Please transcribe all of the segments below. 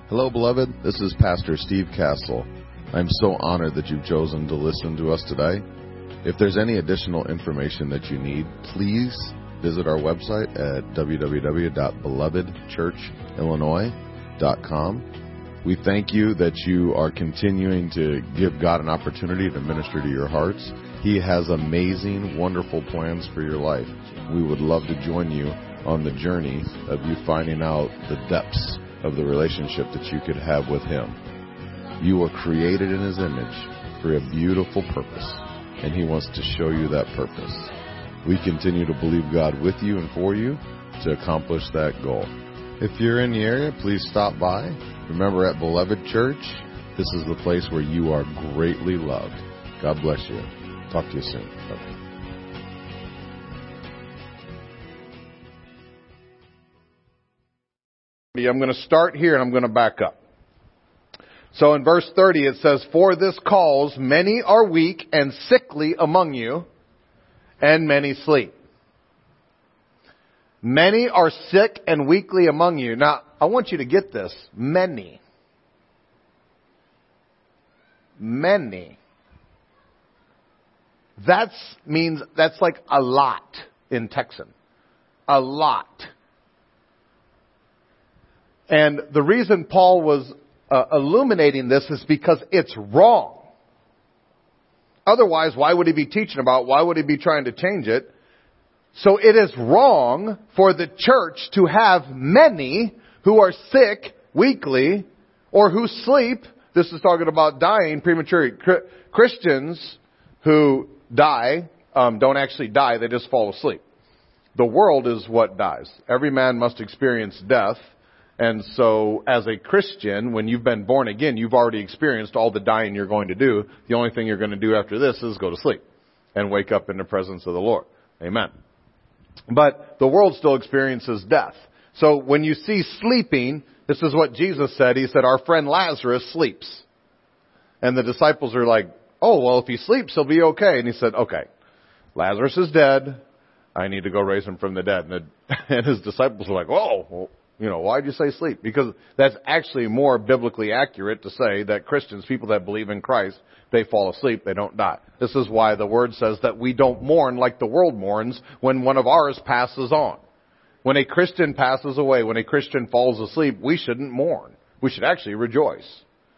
Hello, beloved. This is Pastor Steve Castle. I'm so honored that you've chosen to listen to us today. If there's any additional information that you need, please visit our website at www.belovedchurchillinois.com. We thank you that you are continuing to give God an opportunity to minister to your hearts. He has amazing, wonderful plans for your life. We would love to join you on the journey of you finding out the depths of the relationship that you could have with Him. You were created in His image for a beautiful purpose, and He wants to show you that purpose. We continue to believe God with you and for you to accomplish that goal. If you're in the area, please stop by. Remember, at Beloved Church, this is the place where you are greatly loved. God bless you. Talk to you soon. Bye. I'm going to start here and I'm going to back up. So in verse 30 it says, "For this cause many are weak and sickly among you, and many sleep." Many are sick and weakly among you. Now, I want you to get this. Many. Many. That's like a lot in Texan. A lot. And the reason Paul was illuminating this is because it's wrong. Otherwise, why would he be teaching about it? Why would he be trying to change it? So it is wrong for the church to have many who are sick, weakly, or who sleep. This is talking about dying prematurely. Christians who die don't actually die, they just fall asleep. The world is what dies. Every man must experience death. And so, as a Christian, when you've been born again, you've already experienced all the dying you're going to do. The only thing you're going to do after this is go to sleep and wake up in the presence of the Lord. Amen. But the world still experiences death. So when you see sleeping, this is what Jesus said. He said, "Our friend Lazarus sleeps." And the disciples are like, "Oh, well, if he sleeps, he'll be okay." And he said, "Okay, Lazarus is dead. I need to go raise him from the dead." And his disciples were like, "Whoa, well, why'd you say sleep?" Because that's actually more biblically accurate to say that Christians, people that believe in Christ, they fall asleep, they don't die. This is why the Word says that we don't mourn like the world mourns when one of ours passes on. When a Christian passes away, when a Christian falls asleep, we shouldn't mourn. We should actually rejoice.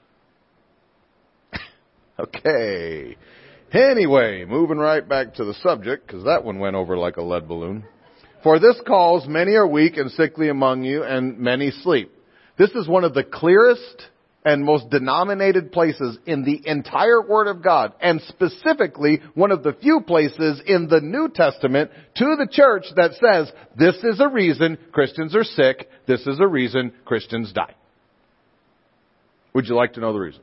Okay. Anyway, moving right back to the subject, because that one went over like a lead balloon. "For this cause many are weak and sickly among you, and many sleep." This is one of the clearest and most denominated places in the entire Word of God, and specifically one of the few places in the New Testament to the church that says this is a reason Christians are sick, this is a reason Christians die. Would you like to know the reason?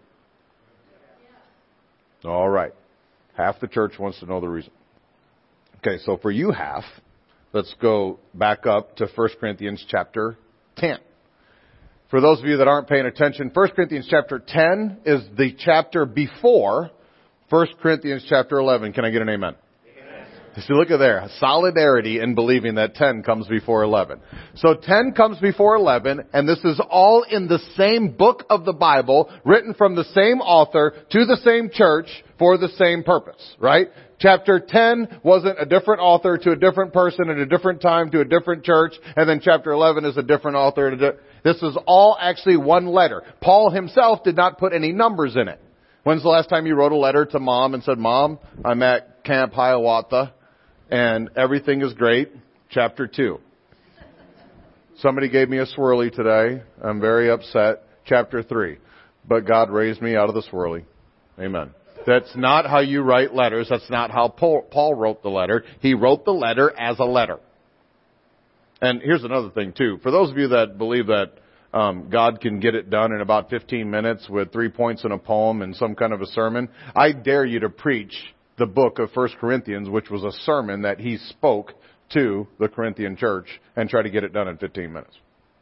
All right. Half the church wants to know the reason. Okay, so for you half, let's go back up to 1 Corinthians chapter 10. For those of you that aren't paying attention, 1 Corinthians chapter 10 is the chapter before 1 Corinthians chapter 11. Can I get an amen? Amen. So look at there. Solidarity in believing that 10 comes before 11. So 10 comes before 11, and this is all in the same book of the Bible, written from the same author to the same church for the same purpose, right? Chapter 10 wasn't a different author to a different person at a different time to a different church. And then chapter 11 is a different author. This is all actually one letter. Paul himself did not put any numbers in it. When's the last time you wrote a letter to Mom and said, "Mom, I'm at Camp Hiawatha and everything is great." Chapter 2. "Somebody gave me a swirly today. I'm very upset." Chapter 3. "But God raised me out of the swirly." Amen. That's not how you write letters. That's not how Paul wrote the letter. He wrote the letter as a letter. And here's another thing, too. For those of you that believe that God can get it done in about 15 minutes with 3 points in a poem and some kind of a sermon, I dare you to preach the book of 1 Corinthians, which was a sermon that he spoke to the Corinthian church, and try to get it done in 15 minutes.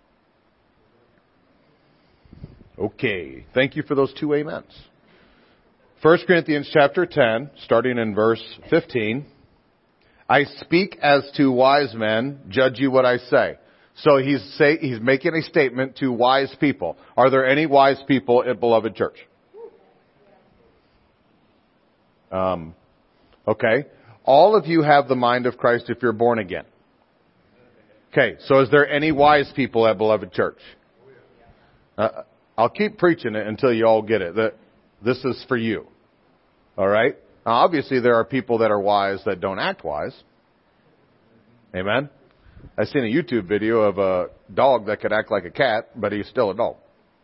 Okay. Thank you for those 2 amens. 1 Corinthians chapter 10, starting in verse 15. "I speak as to wise men, judge you what I say." So he's making a statement to wise people. Are there any wise people at Beloved Church? Okay. All of you have the mind of Christ if you're born again. Okay. So is there any wise people at Beloved Church? I'll keep preaching it until you all get it. That this is for you. All right? Now, obviously, there are people that are wise that don't act wise. Amen? I seen a YouTube video of a dog that could act like a cat, but he's still a dog.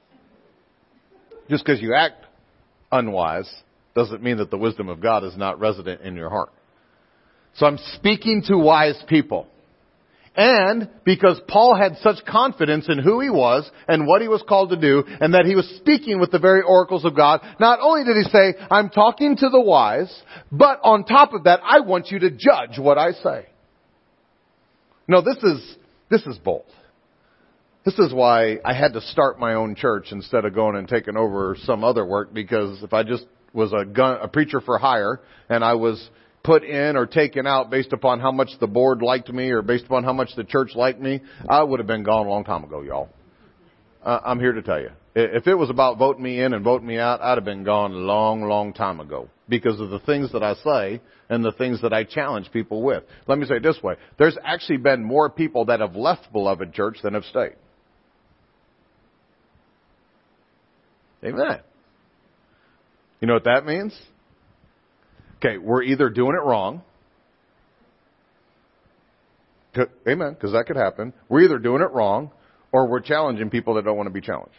Just because you act unwise doesn't mean that the wisdom of God is not resident in your heart. So I'm speaking to wise people. And because Paul had such confidence in who he was and what he was called to do, and that he was speaking with the very oracles of God, not only did he say, I'm talking to the wise, but on top of that, I want you to judge what I say. No, this is bold. This is why I had to start my own church instead of going and taking over some other work, because if I just was a preacher for hire and I was put in or taken out based upon how much the board liked me or based upon how much the church liked me, I would have been gone a long time ago, y'all. I'm here to tell you. If it was about voting me in and voting me out, I'd have been gone a long, long time ago because of the things that I say and the things that I challenge people with. Let me say it this way. There's actually been more people that have left Beloved Church than have stayed. Amen. You know what that means? Okay, we're either doing it wrong. Amen, because that could happen. We're either doing it wrong or we're challenging people that don't want to be challenged.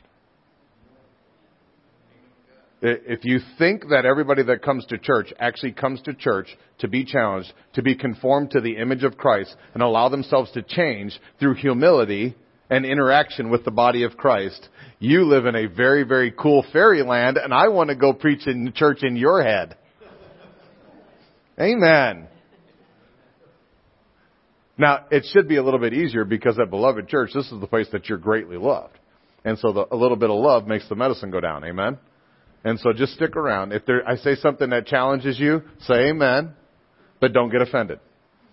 If you think that everybody that comes to church actually comes to church to be challenged, to be conformed to the image of Christ, and allow themselves to change through humility and interaction with the body of Christ, you live in a very, very cool fairyland, and I want to go preach in the church in your head. Amen. Now, it should be a little bit easier because at Beloved Church, this is the place that you're greatly loved. And so a little bit of love makes the medicine go down. Amen? And so just stick around. If I say something that challenges you, say amen, but don't get offended.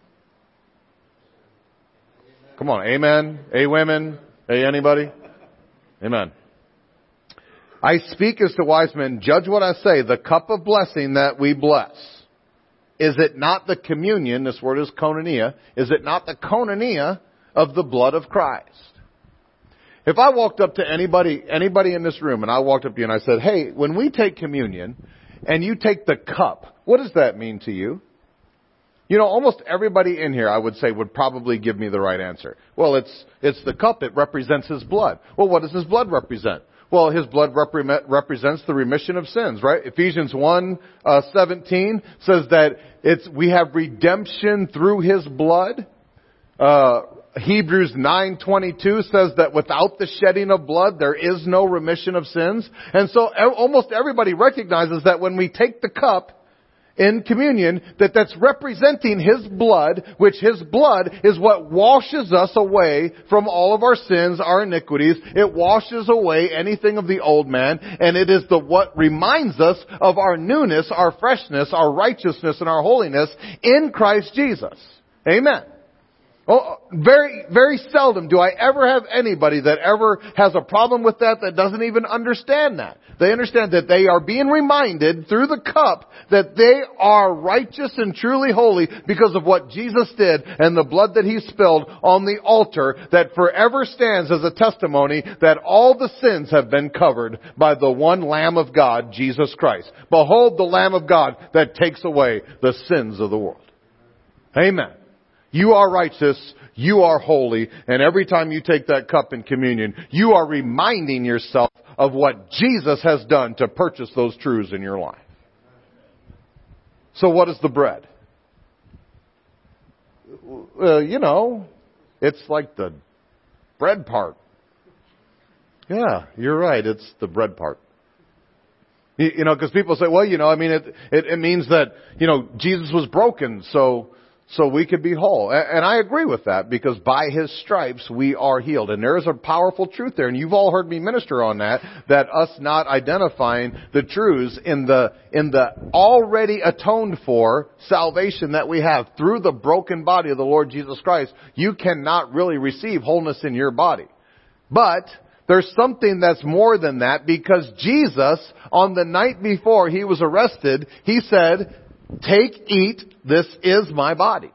Come on, amen? A women? A anybody? Amen. I speak as to wise men, judge what I say, the cup of blessing that we bless. Is it not the communion, this word is koinonia, is it not the koinonia of the blood of Christ? If I walked up to anybody in this room, and I walked up to you and I said, hey, when we take communion and you take the cup, what does that mean to you? You know, almost everybody in here, I would say, would probably give me the right answer. Well, it's the cup. It represents His blood. Well, what does His blood represent? Well, His blood represents the remission of sins, right? Ephesians 1:17 says that we have redemption through His blood. Hebrews 9:22 says that without the shedding of blood, there is no remission of sins. And so almost everybody recognizes that when we take the cup in communion, that's representing His blood, which His blood is what washes us away from all of our sins, our iniquities. It washes away anything of the old man, and it is what reminds us of our newness, our freshness, our righteousness, and our holiness in Christ Jesus. Amen. Oh, very, very seldom do I ever have anybody that ever has a problem with that doesn't even understand that. They understand that they are being reminded through the cup that they are righteous and truly holy because of what Jesus did and the blood that He spilled on the altar that forever stands as a testimony that all the sins have been covered by the one Lamb of God, Jesus Christ. Behold the Lamb of God that takes away the sins of the world. Amen. You are righteous, you are holy, and every time you take that cup in communion, you are reminding yourself of what Jesus has done to purchase those truths in your life. So what is the bread? It's like the bread part. Yeah, you're right, it's the bread part. Because people say, well, it means that, Jesus was broken, so so we could be whole. And I agree with that, because by His stripes we are healed. And there is a powerful truth there. And you've all heard me minister on that us not identifying the truths in the already atoned for salvation that we have through the broken body of the Lord Jesus Christ. You cannot really receive wholeness in your body. But there's something that's more than that, because Jesus, on the night before He was arrested, He said, "Take, eat, this is my body."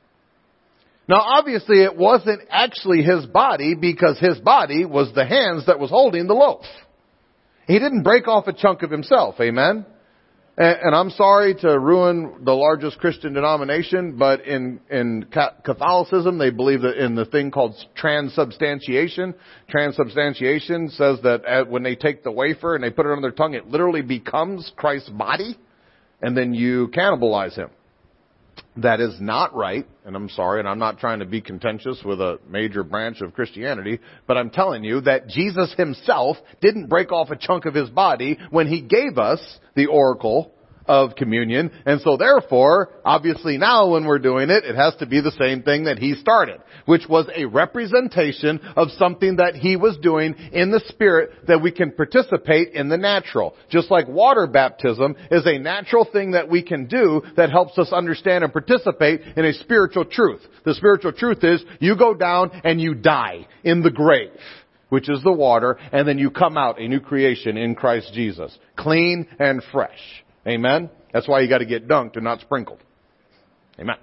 Now obviously it wasn't actually His body, because His body was the hands that was holding the loaf. He didn't break off a chunk of Himself, amen? And I'm sorry to ruin the largest Christian denomination, but in Catholicism they believe that in the thing called transubstantiation. Transubstantiation says that when they take the wafer and they put it on their tongue, it literally becomes Christ's body. And then you cannibalize Him. That is not right, and I'm sorry, and I'm not trying to be contentious with a major branch of Christianity, but I'm telling you that Jesus Himself didn't break off a chunk of His body when He gave us the oracle of communion. And so therefore, obviously now when we're doing it, it has to be the same thing that He started, which was a representation of something that He was doing in the Spirit that we can participate in the natural. Just like water baptism is a natural thing that we can do that helps us understand and participate in a spiritual truth. The spiritual truth is you go down and you die in the grave, which is the water, and then you come out a new creation in Christ Jesus, clean and fresh. Amen? That's why you got to get dunked and not sprinkled. Amen.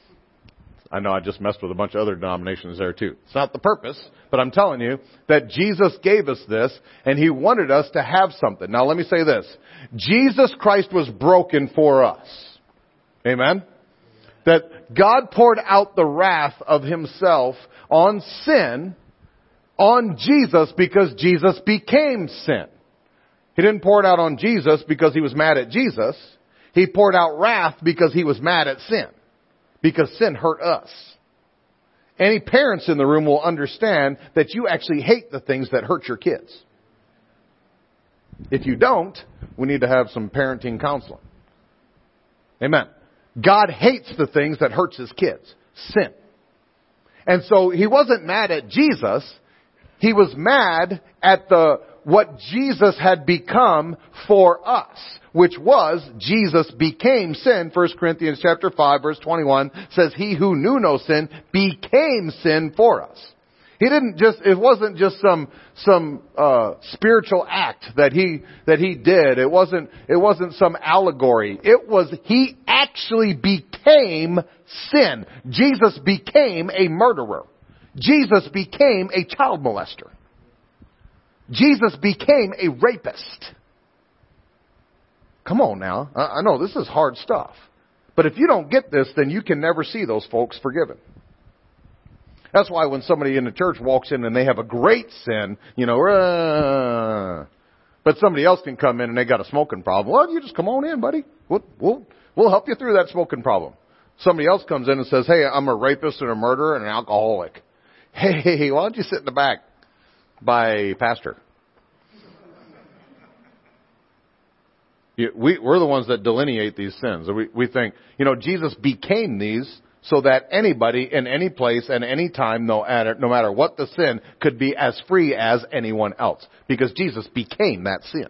I know I just messed with a bunch of other denominations there too. It's not the purpose, but I'm telling you that Jesus gave us this, and He wanted us to have something. Now let me say this. Jesus Christ was broken for us. Amen? That God poured out the wrath of Himself on sin, on Jesus, because Jesus became sin. He didn't pour it out on Jesus because He was mad at Jesus. He poured out wrath because He was mad at sin. Because sin hurt us. Any parents in the room will understand that you actually hate the things that hurt your kids. If you don't, we need to have some parenting counseling. Amen. God hates the things that hurts His kids. Sin. And so He wasn't mad at Jesus. He was mad at what Jesus had become for us, which was Jesus became sin. 1 Corinthians chapter 5 verse 21 says, "He who knew no sin became sin for us." It wasn't just some spiritual act that he did. It wasn't some allegory. It was He actually became sin. Jesus became a murderer. Jesus became a child molester. Jesus became a rapist. Come on now. I know this is hard stuff. But if you don't get this, then you can never see those folks forgiven. That's why when somebody in the church walks in and they have a great sin, but somebody else can come in and they got a smoking problem. Well, you just come on in, buddy. We'll help you through that smoking problem. Somebody else comes in and says, "Hey, I'm a rapist and a murderer and an alcoholic." Hey, why don't you sit in the back by pastor? We're the ones that delineate these sins. We think, Jesus became these so that anybody in any place and any time, no matter what the sin, could be as free as anyone else. Because Jesus became that sin.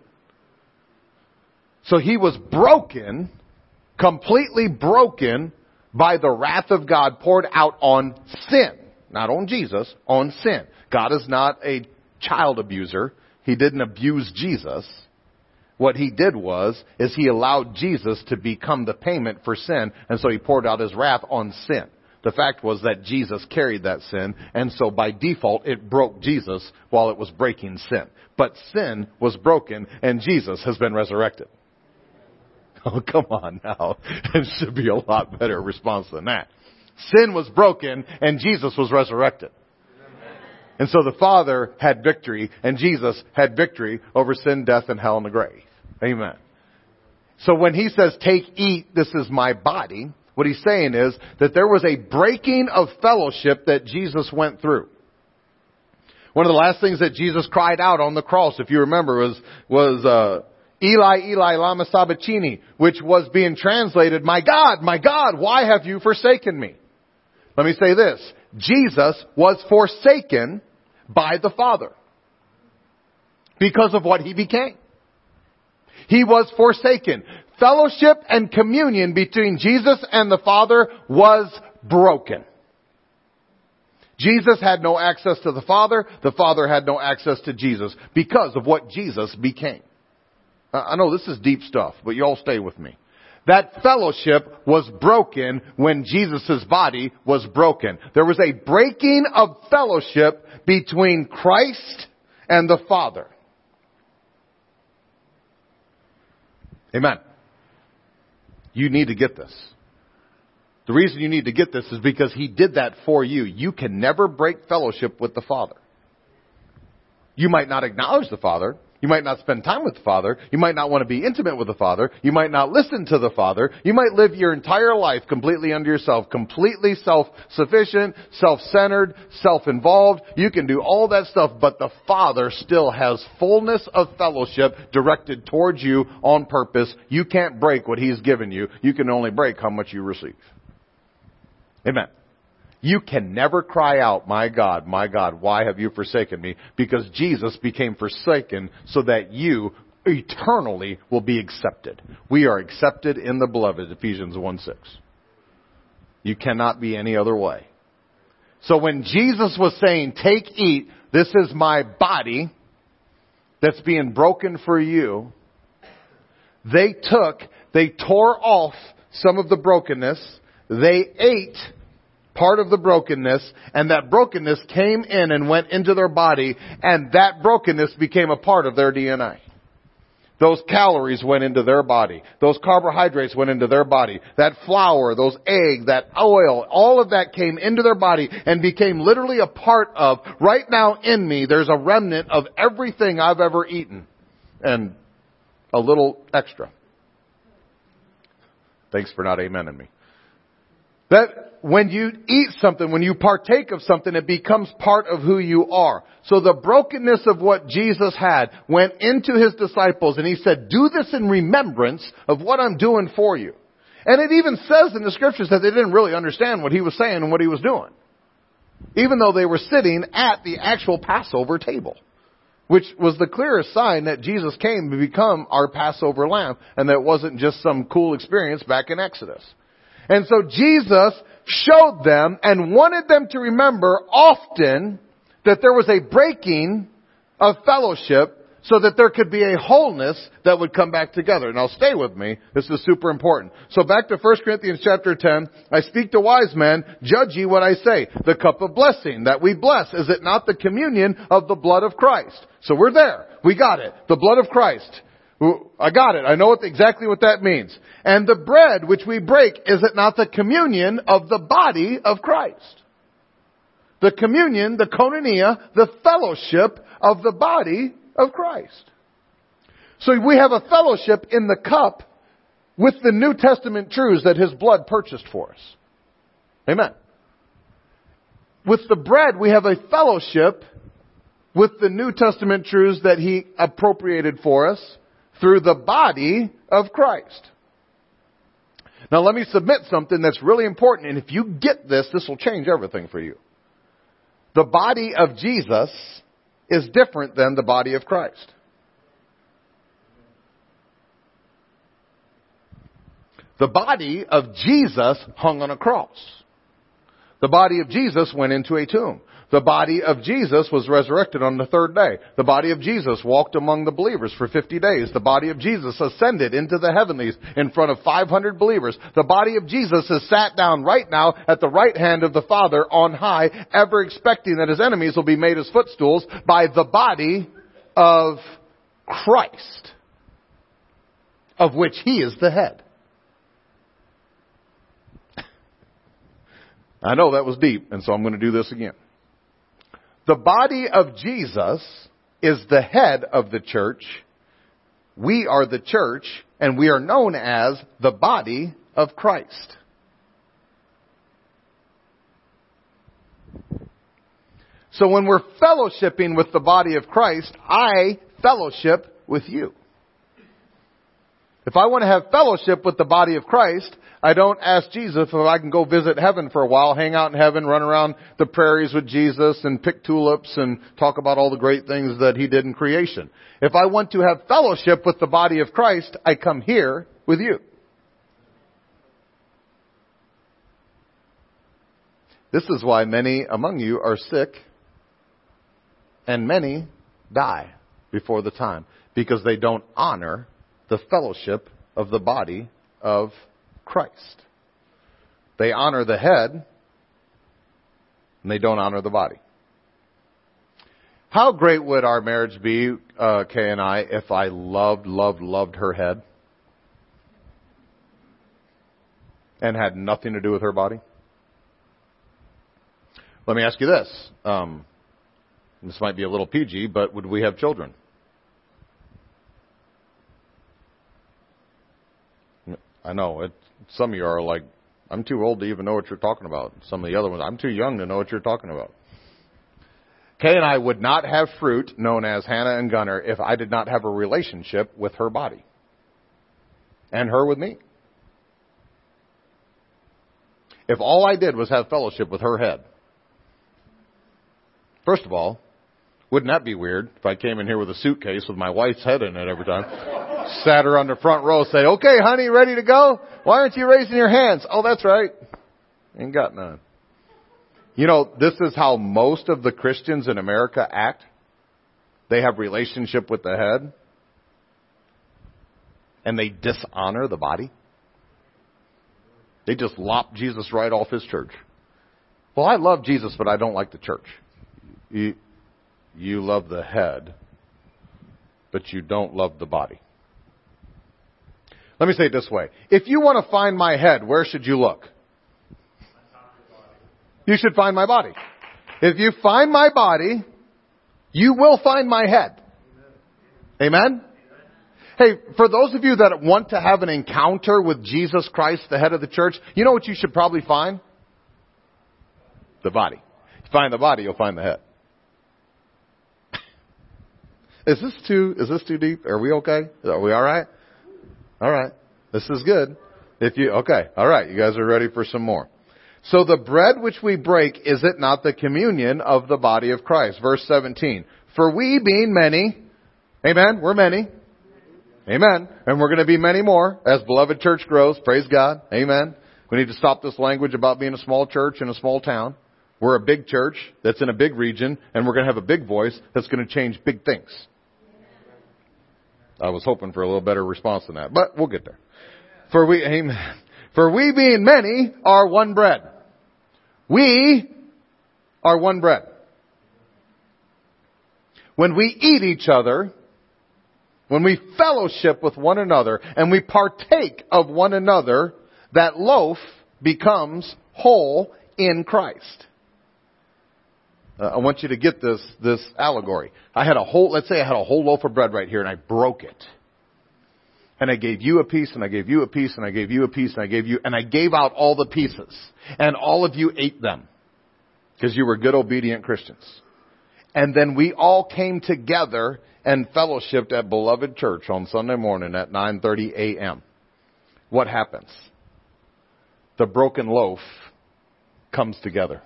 So He was broken, completely broken by the wrath of God poured out on sin. Not on Jesus, on sin. God is not a child abuser. He didn't abuse Jesus. What He did is He allowed Jesus to become the payment for sin, and so He poured out His wrath on sin. The fact was that Jesus carried that sin, and so by default it broke Jesus while it was breaking sin. But sin was broken, and Jesus has been resurrected. Oh, come on now. It should be a lot better response than that. Sin was broken, and Jesus was resurrected. And so the Father had victory, and Jesus had victory over sin, death, and hell, and the grave. Amen. So when He says, "Take, eat, this is my body," what He's saying is that there was a breaking of fellowship that Jesus went through. One of the last things that Jesus cried out on the cross, if you remember, was Eli, Eli, lama sabachthani, which was being translated, my God, why have you forsaken me? Let me say this. Jesus was forsaken by the Father because of what He became. He was forsaken. Fellowship and communion between Jesus and the Father was broken. Jesus had no access to the Father. The Father had no access to Jesus because of what Jesus became. I know this is deep stuff, but you all stay with me. That fellowship was broken when Jesus' body was broken. There was a breaking of fellowship between Christ and the Father. Amen. You need to get this. The reason you need to get this is because He did that for you. You can never break fellowship with the Father. You might not acknowledge the Father. You might not spend time with the Father. You might not want to be intimate with the Father. You might not listen to the Father. You might live your entire life completely unto yourself, completely self-sufficient, self-centered, self-involved. You can do all that stuff, but the Father still has fullness of fellowship directed towards you on purpose. You can't break what He's given you. You can only break how much you receive. Amen. You can never cry out, my God, why have you forsaken me? Because Jesus became forsaken so that you eternally will be accepted. We are accepted in the beloved, Ephesians 1:6. You cannot be any other way. So when Jesus was saying, take, eat, this is my body that's being broken for you, they tore off some of the brokenness, they ate part of the brokenness, and that brokenness came in and went into their body, and that brokenness became a part of their DNA. Those calories went into their body. Those carbohydrates went into their body. That flour, those eggs, that oil, all of that came into their body and became literally a part of, right now in me, there's a remnant of everything I've ever eaten. And a little extra. Thanks for not amening me. That when you eat something, when you partake of something, it becomes part of who you are. So the brokenness of what Jesus had went into His disciples, and He said, do this in remembrance of what I'm doing for you. And it even says in the Scriptures that they didn't really understand what He was saying and what He was doing. Even though they were sitting at the actual Passover table, which was the clearest sign that Jesus came to become our Passover lamb, and that it wasn't just some cool experience back in Exodus. And so Jesus showed them and wanted them to remember often that there was a breaking of fellowship so that there could be a wholeness that would come back together. Now stay with me. This is super important. So back to 1 Corinthians chapter 10. I speak to wise men. Judge ye what I say. The cup of blessing that we bless, is it not the communion of the blood of Christ? So we're there. We got it. The blood of Christ. I got it. I know exactly what that means. And the bread which we break, is it not the communion of the body of Christ? The communion, the koinonia, the fellowship of the body of Christ. So we have a fellowship in the cup with the New Testament truths that His blood purchased for us. Amen. With the bread, we have a fellowship with the New Testament truths that He appropriated for us through the body of Christ. Now let me submit something that's really important, and if you get this, this will change everything for you. The body of Jesus is different than the body of Christ. The body of Jesus hung on a cross. The body of Jesus went into a tomb. The body of Jesus was resurrected on the third day. The body of Jesus walked among the believers for 50 days. The body of Jesus ascended into the heavenlies in front of 500 believers. The body of Jesus is sat down right now at the right hand of the Father on high, ever expecting that His enemies will be made His footstools by the body of Christ, of which He is the head. I know that was deep, and so I'm going to do this again. The body of Jesus is the head of the church. We are the church, and we are known as the body of Christ. So when we're fellowshipping with the body of Christ, I fellowship with you. If I want to have fellowship with the body of Christ, I don't ask Jesus if I can go visit heaven for a while, hang out in heaven, run around the prairies with Jesus and pick tulips and talk about all the great things that He did in creation. If I want to have fellowship with the body of Christ, I come here with you. This is why many among you are sick and many die before the time, because they don't honor the fellowship of the body of Christ. They honor the head, and they don't honor the body. How great would our marriage be, Kay and I, if I loved her head and had nothing to do with her body? Let me ask you this. This might be a little PG, but would we have children? I know. Some of you are like, I'm too old to even know what you're talking about. Some of the other ones, I'm too young to know what you're talking about. Kay and I would not have fruit known as Hannah and Gunner if I did not have a relationship with her body. And her with me. If all I did was have fellowship with her head. First of all, wouldn't that be weird if I came in here with a suitcase with my wife's head in it every time? Sat her on the front row, say, okay, honey, ready to go? Why aren't you raising your hands? Oh, that's right. Ain't got none. You know, this is how most of the Christians in America act. They have relationship with the head. And they dishonor the body. They just lop Jesus right off His church. Well, I love Jesus, but I don't like the church. You love the head, but you don't love the body. Let me say it this way. If you want to find my head, where should you look? You should find my body. If you find my body, you will find my head. Amen? Hey, for those of you that want to have an encounter with Jesus Christ, the head of the church, you know what you should probably find? The body. If you find the body, you'll find the head. Is this too deep? Are we okay? Are we all right? All right. This is good. Okay. All right. You guys are ready for some more. So the bread which we break, is it not the communion of the body of Christ? Verse 17. For we being many, amen, we're many. Amen. And we're going to be many more as Beloved Church grows. Praise God. Amen. We need to stop this language about being a small church in a small town. We're a big church that's in a big region, and we're going to have a big voice that's going to change big things. I was hoping for a little better response than that, but we'll get there. For we being many are one bread. We are one bread. When we eat each other, when we fellowship with one another, and we partake of one another, that loaf becomes whole in Christ. I want you to get this allegory. Let's say I had a whole loaf of bread right here and I broke it. And I gave you a piece and I gave you a piece and I gave you a piece and I gave out all the pieces. And all of you ate them. Because you were good, obedient Christians. And then we all came together and fellowshiped at Beloved Church on Sunday morning at 9:30 a.m. What happens? The broken loaf comes together.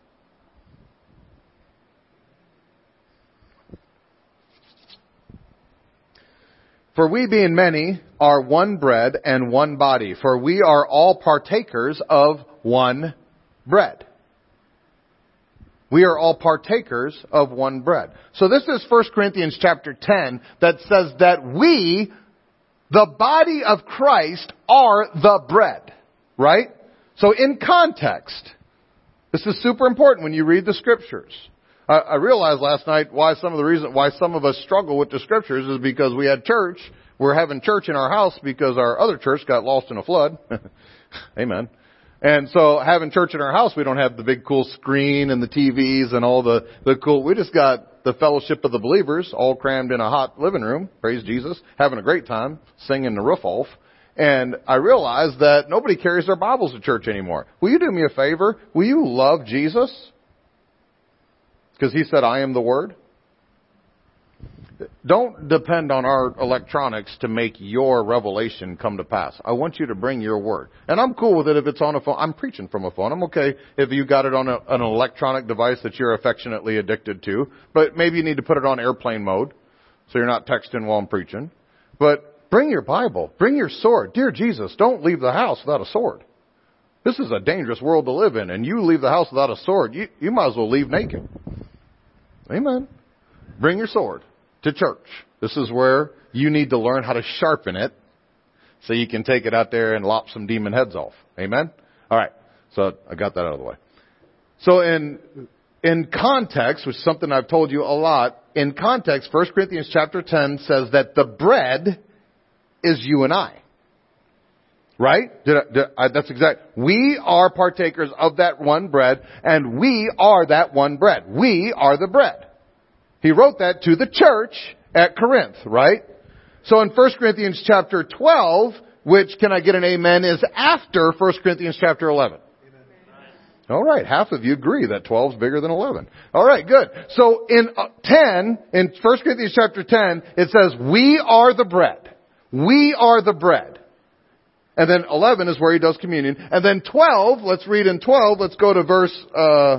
For we being many are one bread and one body, for we are all partakers of one bread. We are all partakers of one bread. So this is 1 Corinthians chapter 10 that says that we, the body of Christ, are the bread. Right? So in context, this is super important when you read the scriptures. I realized last night why some of us struggle with the scriptures is because we had church. We're having church in our house because our other church got lost in a flood. Amen. And so having church in our house, we don't have the big cool screen and the TVs and all the cool. We just got the fellowship of the believers all crammed in a hot living room. Praise Jesus. Having a great time singing the roof off. And I realized that nobody carries their Bibles to church anymore. Will you do me a favor? Will you love Jesus? Because He said, I am the Word. Don't depend on our electronics to make your revelation come to pass. I want you to bring your word. And I'm cool with it if it's on a phone. I'm preaching from a phone. I'm okay if you got it on an electronic device that you're affectionately addicted to. But maybe you need to put it on airplane mode so you're not texting while I'm preaching. But bring your Bible. Bring your sword. Dear Jesus, don't leave the house without a sword. This is a dangerous world to live in. And you leave the house without a sword, you might as well leave naked. Amen. Bring your sword to church. This is where you need to learn how to sharpen it so you can take it out there and lop some demon heads off. Amen? All right. So I got that out of the way. So in context, which is something I've told you a lot, in context, 1 Corinthians chapter 10 says that the bread is you and I. Right? That's exact. We are partakers of that one bread, and we are that one bread. We are the bread. He wrote that to the church at Corinth, right? So in 1 Corinthians chapter 12, which, can I get an amen, is after 1 Corinthians chapter 11. Amen. All right, half of you agree that 12 is bigger than 11. All right, good. So in 1 Corinthians chapter 10, it says, we are the bread. We are the bread. And then 11 is where he does communion. And then 12, let's read in 12, let's go to verse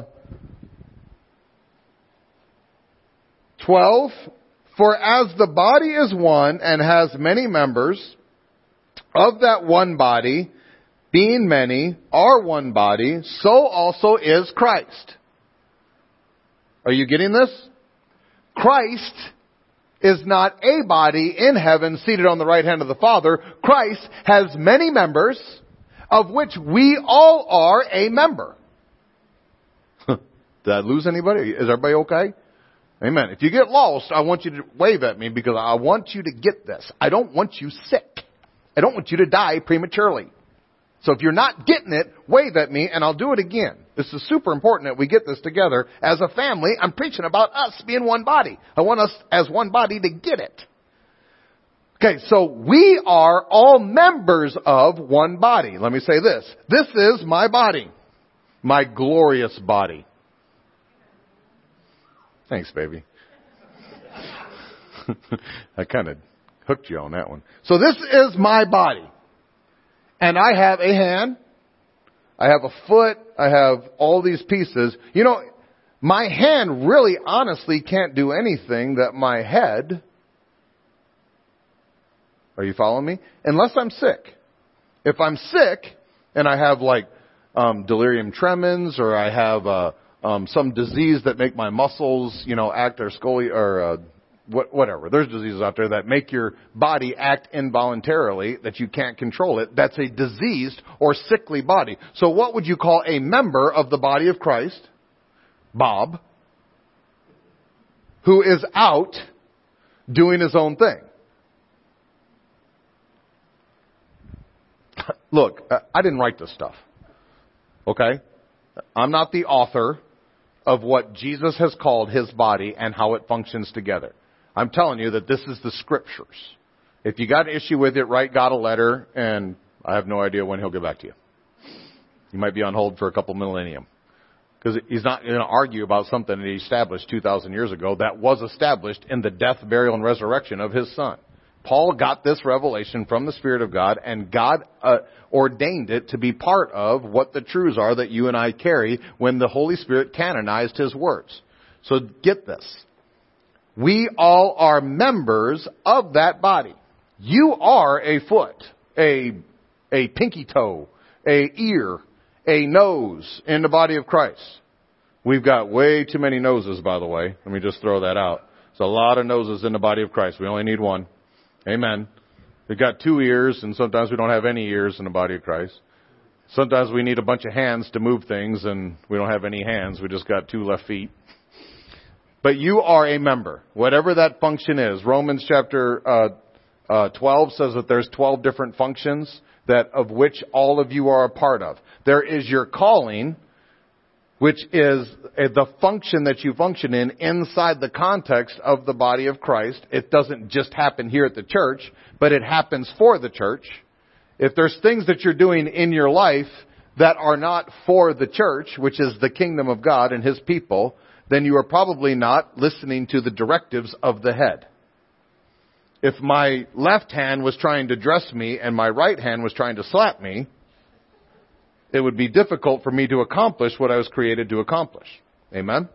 12, for as the body is one and has many members, of that one body, being many, are one body, so also is Christ. Are you getting this? Christ is not a body in heaven seated on the right hand of the Father. Christ has many members, of which we all are a member. Did I lose anybody? Is everybody okay? Amen. If you get lost, I want you to wave at me because I want you to get this. I don't want you sick. I don't want you to die prematurely. So if you're not getting it, wave at me and I'll do it again. This is super important that we get this together. As a family, I'm preaching about us being one body. I want us as one body to get it. Okay, so we are all members of one body. Let me say this. This is my body. My glorious body. Thanks, baby. I kind of hooked you on that one. So this is my body. And I have a hand. I have a foot. I have all these pieces. You know, my hand really honestly can't do anything that my head. Are you following me? Unless I'm sick. If I'm sick and I have like delirium tremens or I have some disease that make my muscles, act or whatever. There's diseases out there that make your body act involuntarily, that you can't control it. That's a diseased or sickly body. So what would you call a member of the body of Christ? Bob, who is out doing his own thing. Look, I didn't write this stuff. Okay? I'm not the author of what Jesus has called his body and how it functions together. I'm telling you that this is the scriptures. If you got an issue with it, write God a letter, and I have no idea when he'll get back to you. You might be on hold for a couple millennium. Because he's not going to argue about something that he established 2,000 years ago that was established in the death, burial, and resurrection of his son. Paul got this revelation from the Spirit of God, and God ordained it to be part of what the truths are that you and I carry when the Holy Spirit canonized his words. So get this. We all are members of that body. You are a foot, a pinky toe, a ear, a nose in the body of Christ. We've got way too many noses, by the way. Let me just throw that out. There's a lot of noses in the body of Christ. We only need one. Amen. We've got 2 ears, and sometimes we don't have any ears in the body of Christ. Sometimes we need a bunch of hands to move things, and we don't have any hands. We just got 2 left feet. But you are a member, whatever that function is. Romans chapter 12 says that there's 12 different functions that of which all of you are a part of. There is your calling, which is the function that you function in inside the context of the body of Christ. It doesn't just happen here at the church, but it happens for the church. If there's things that you're doing in your life that are not for the church, which is the kingdom of God and his people, then you are probably not listening to the directives of the head. If my left hand was trying to dress me and my right hand was trying to slap me, it would be difficult for me to accomplish what I was created to accomplish. Amen?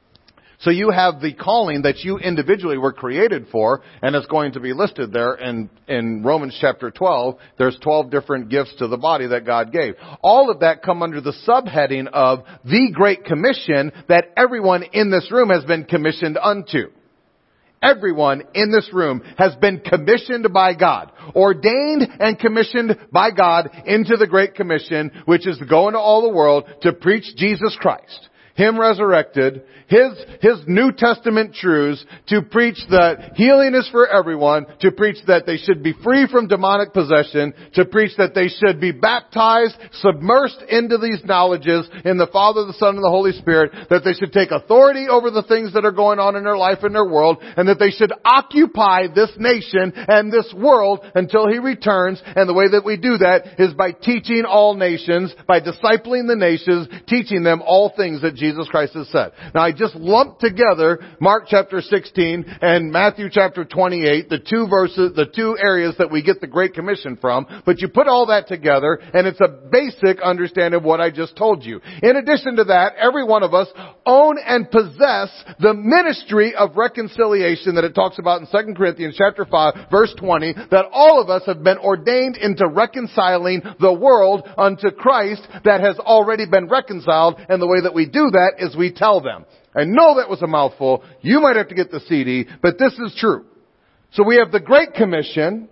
So you have the calling that you individually were created for, and it's going to be listed there in Romans chapter 12. There's 12 different gifts to the body that God gave. All of that come under the subheading of the Great Commission that everyone in this room has been commissioned unto. Everyone in this room has been commissioned by God, ordained and commissioned by God into the Great Commission, which is to go into all the world to preach Jesus Christ, Him resurrected, His New Testament truths, to preach that healing is for everyone, to preach that they should be free from demonic possession, to preach that they should be baptized, submersed into these knowledges in the Father, the Son, and the Holy Spirit, that they should take authority over the things that are going on in their life and their world, and that they should occupy this nation and this world until He returns. And the way that we do that is by teaching all nations, by discipling the nations, teaching them all things that Jesus Christ has said. Now I just lumped together Mark chapter 16 and Matthew chapter 28, the two verses, the two areas that we get the Great Commission from, but you put all that together and it's a basic understanding of what I just told you. In addition to that, every one of us own and possess the ministry of reconciliation that it talks about in 2 Corinthians chapter 5 verse 20, that all of us have been ordained into reconciling the world unto Christ that has already been reconciled, and the way that we do that is we tell them. I know that was a mouthful. You might have to get the CD, but this is true. So we have the Great Commission,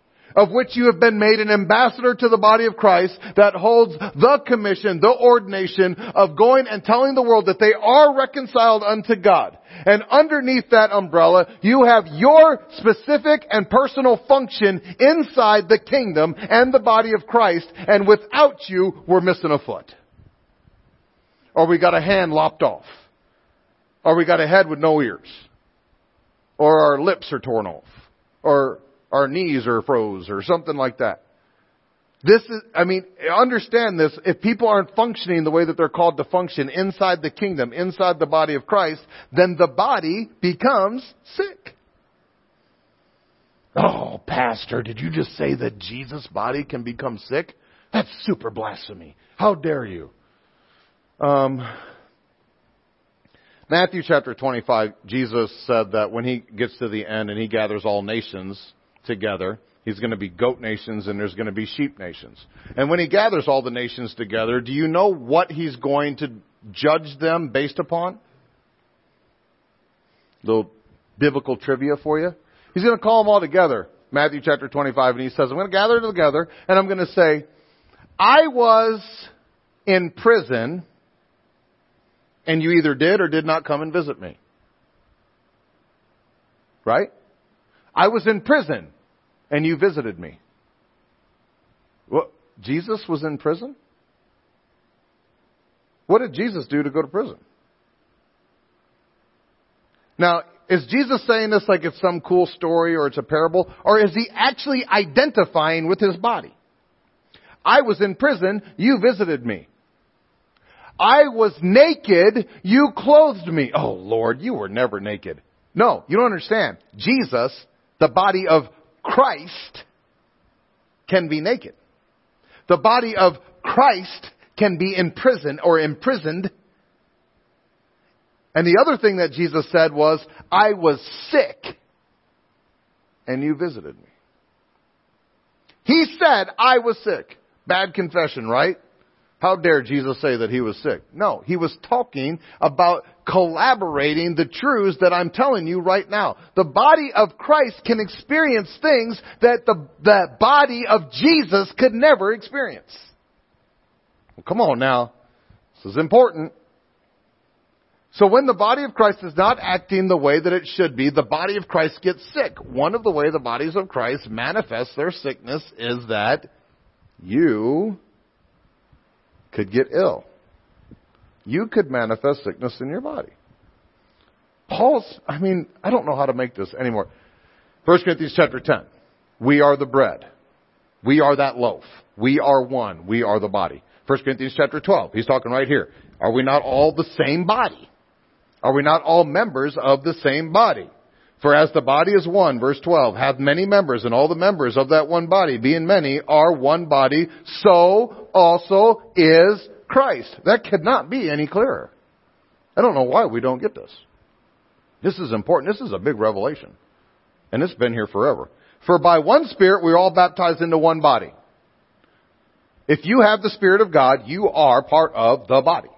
of which you have been made an ambassador to the body of Christ, that holds the commission, the ordination of going and telling the world that they are reconciled unto God. And underneath that umbrella, you have your specific and personal function inside the kingdom and the body of Christ, and without you, we're missing a foot. Or we got a hand lopped off. Or we got a head with no ears. Or our lips are torn off. Or our knees are froze or something like that. Understand this. If people aren't functioning the way that they're called to function inside the kingdom, inside the body of Christ, then the body becomes sick. Oh, Pastor, did you just say that Jesus' body can become sick? That's super blasphemy. How dare you? Matthew chapter 25, Jesus said that when He gets to the end and He gathers all nations together, He's going to be goat nations and there's going to be sheep nations. And when He gathers all the nations together, do you know what He's going to judge them based upon? Little biblical trivia for you. He's going to call them all together. Matthew chapter 25, and He says, I'm going to gather them together and I'm going to say, I was in prison and you either did or did not come and visit me. Right? I was in prison and you visited me. Well, Jesus was in prison? What did Jesus do to go to prison? Now, is Jesus saying this like it's some cool story or it's a parable? Or is He actually identifying with His body? I was in prison, you visited me. I was naked, you clothed me. Oh, Lord, you were never naked. No, you don't understand. Jesus, the body of Christ, can be naked. The body of Christ can be in prison or imprisoned. And the other thing that Jesus said was, I was sick and you visited me. He said, I was sick. Bad confession, right? How dare Jesus say that He was sick? No, He was talking about collaborating the truths that I'm telling you right now. The body of Christ can experience things that the body of Jesus could never experience. Well, come on now. This is important. So when the body of Christ is not acting the way that it should be, the body of Christ gets sick. One of the ways the bodies of Christ manifest their sickness is that you could get ill. You could manifest sickness in your body. I don't know how to make this anymore. 1 Corinthians chapter 10. We are the bread. We are that loaf. We are one. We are the body. 1 Corinthians chapter 12. He's talking right here. Are we not all the same body? Are we not all members of the same body? For as the body is one, verse 12, hath many members, and all the members of that one body, being many, are one body, so also is Christ. That could not be any clearer. I don't know why we don't get this. This is important. This is a big revelation. And it's been here forever. For by one Spirit we are all baptized into one body. If you have the Spirit of God, you are part of the body.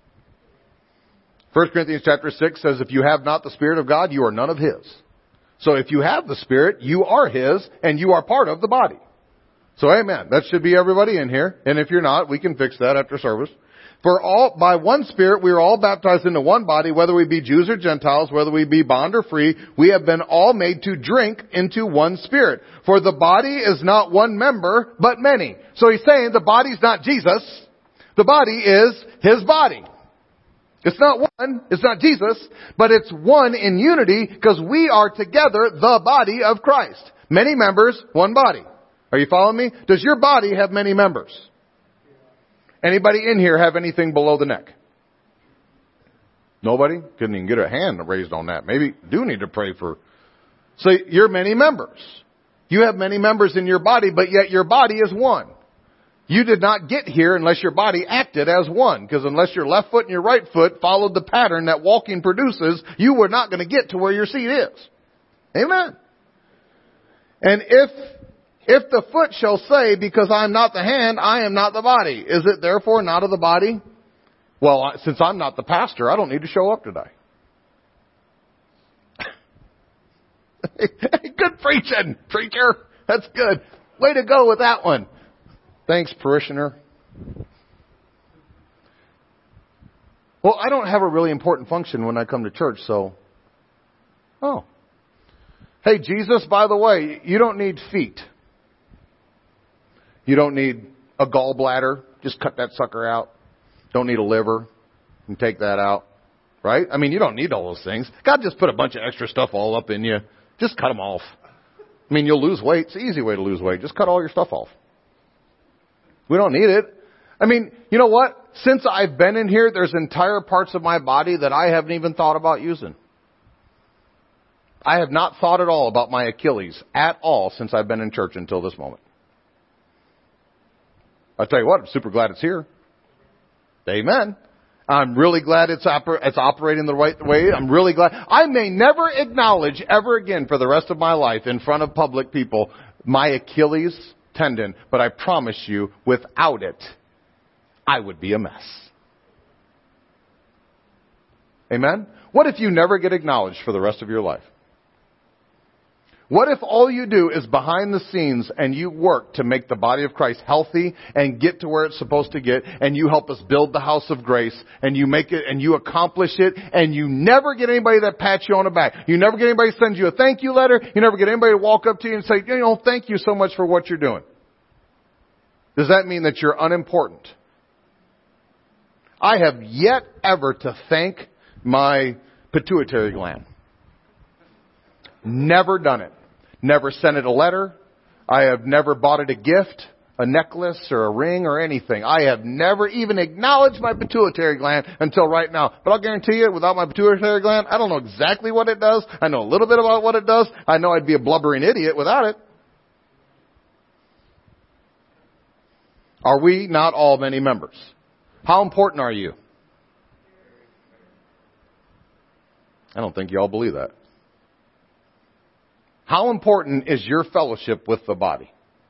1 Corinthians chapter 6 says, if you have not the Spirit of God, you are none of His. So if you have the Spirit, you are His, and you are part of the body. So amen. That should be everybody in here. And if you're not, we can fix that after service. By one Spirit we are all baptized into one body, whether we be Jews or Gentiles, whether we be bond or free, we have been all made to drink into one Spirit. For the body is not one member, but many. So he's saying the body's not Jesus. The body is His body. It's not one, it's not Jesus, but it's one in unity because we are together the body of Christ. Many members, one body. Are you following me? Does your body have many members? Anybody in here have anything below the neck? Nobody? Couldn't even get a hand raised on that. Maybe do need to pray for. So you're many members. You have many members in your body, but yet your body is one. You did not get here unless your body acted as one. Because unless your left foot and your right foot followed the pattern that walking produces, you were not going to get to where your seat is. Amen. And if the foot shall say, because I am not the hand, I am not the body, is it therefore not of the body? Well, since I'm not the pastor, I don't need to show up today. Good preaching, preacher. That's good. Way to go with that one. Thanks, parishioner. Well, I don't have a really important function when I come to church, so. Oh. Hey, Jesus, by the way, you don't need feet. You don't need a gallbladder. Just cut that sucker out. Don't need a liver. And take that out. Right? I mean, you don't need all those things. God just put a bunch of extra stuff all up in you. Just cut them off. I mean, you'll lose weight. It's an easy way to lose weight. Just cut all your stuff off. We don't need it. I mean, you know what? Since I've been in here, there's entire parts of my body that I haven't even thought about using. I have not thought at all about my Achilles at all since I've been in church until this moment. I'll tell you what, I'm super glad it's here. Amen. I'm really glad it's operating the right way. I'm really glad. I may never acknowledge ever again for the rest of my life in front of public people my Achilles tendon, but I promise you, without it, I would be a mess. Amen? What if you never get acknowledged for the rest of your life? What if all you do is behind the scenes and you work to make the body of Christ healthy and get to where it's supposed to get, and you help us build the house of grace, and you make it and you accomplish it, and you never get anybody that pats you on the back. You never get anybody to send you a thank you letter. You never get anybody to walk up to you and say, thank you so much for what you're doing. Does that mean that you're unimportant? I have yet ever to thank my pituitary gland. Never done it. Never sent it a letter. I have never bought it a gift, a necklace or a ring or anything. I have never even acknowledged my pituitary gland until right now. But I'll guarantee you, without my pituitary gland, I don't know exactly what it does. I know a little bit about what it does. I know I'd be a blubbering idiot without it. Are we not all many members? How important are you? I don't think you all believe that. How important is your fellowship with the body?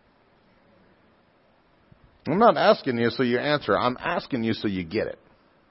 I'm not asking you so you answer. I'm asking you so you get it.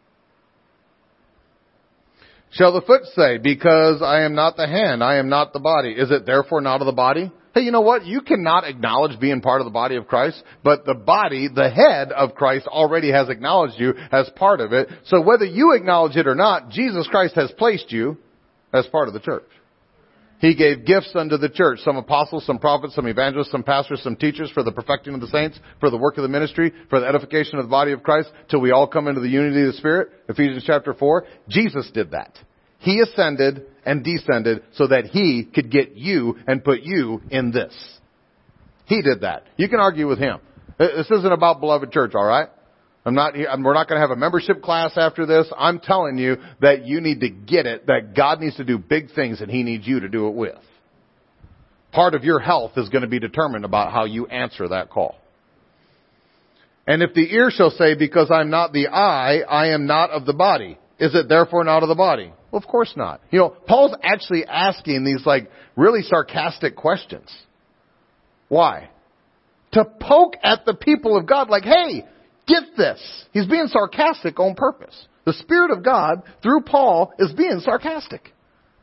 Shall the foot say, because I am not the hand, I am not the body, is it therefore not of the body? Hey, you know what? You cannot acknowledge being part of the body of Christ, but the body, the head of Christ, already has acknowledged you as part of it. So whether you acknowledge it or not, Jesus Christ has placed you as part of the church. He gave gifts unto the church, some apostles, some prophets, some evangelists, some pastors, some teachers for the perfecting of the saints, for the work of the ministry, for the edification of the body of Christ, till we all come into the unity of the Spirit. Ephesians chapter 4. Jesus did that. He ascended and descended so that He could get you and put you in this. He did that. You can argue with Him. This isn't about beloved church, all right? We're not going to have a membership class after this. I'm telling you that you need to get it, that God needs to do big things and He needs you to do it with. Part of your health is going to be determined about how you answer that call. And if the ear shall say, because I'm not the eye, I am not of the body, is it therefore not of the body? Well, of course not. Paul's actually asking these really sarcastic questions. Why? To poke at the people of God hey, get this. He's being sarcastic on purpose. The Spirit of God, through Paul, is being sarcastic.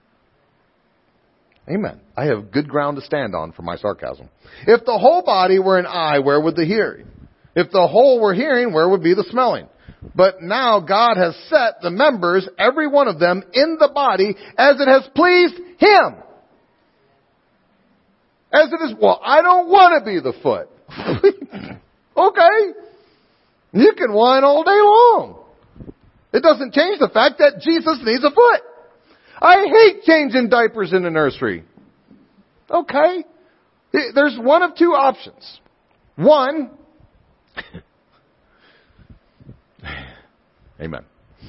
Amen. I have good ground to stand on for my sarcasm. If the whole body were an eye, where would the hearing? If the whole were hearing, where would be the smelling? But now God has set the members, every one of them, in the body as it has pleased Him. As it is, I don't want to be the foot. Okay. You can whine all day long. It doesn't change the fact that Jesus needs a foot. I hate changing diapers in the nursery. Okay. There's one of two options. One, amen.